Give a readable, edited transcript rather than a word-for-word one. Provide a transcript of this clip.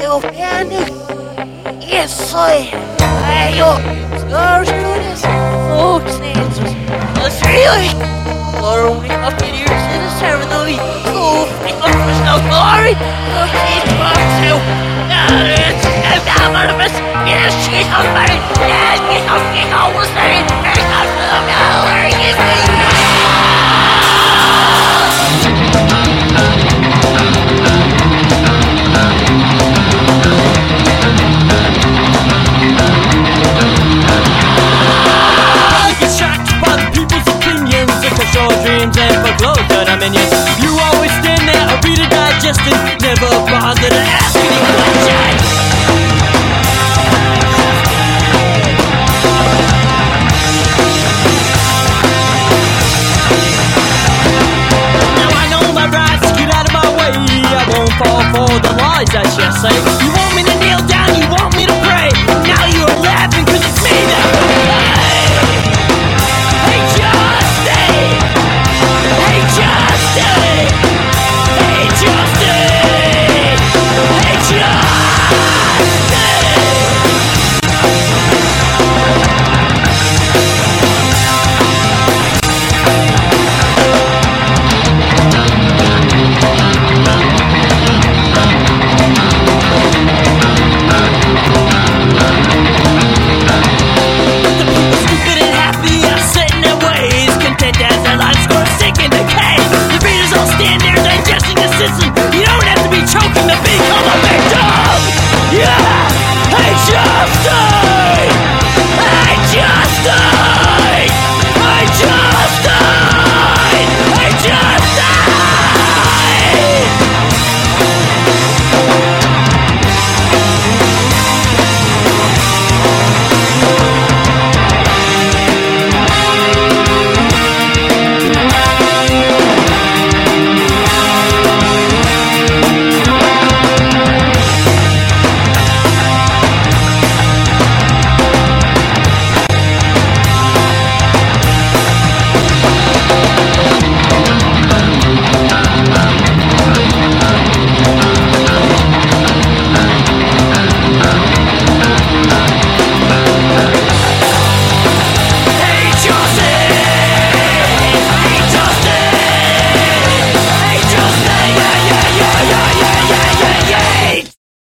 eu pênio. Isso aí. Aí, ó. Scars through this. Folks, answers. Let's really. Glory up in here to the ceremony. Oh, I love for no glory. Look, he's wrong too. It's anonymous. Yes, she's on me. Yes, he's on me. I was saying. He's not for the glory. He's me. Dreams and foreclosed dominions. You always stand there, a reader digesting, never bother to ask any questions. Now I know my rights, get out of my way. I won't fall for the lies that you say. You won't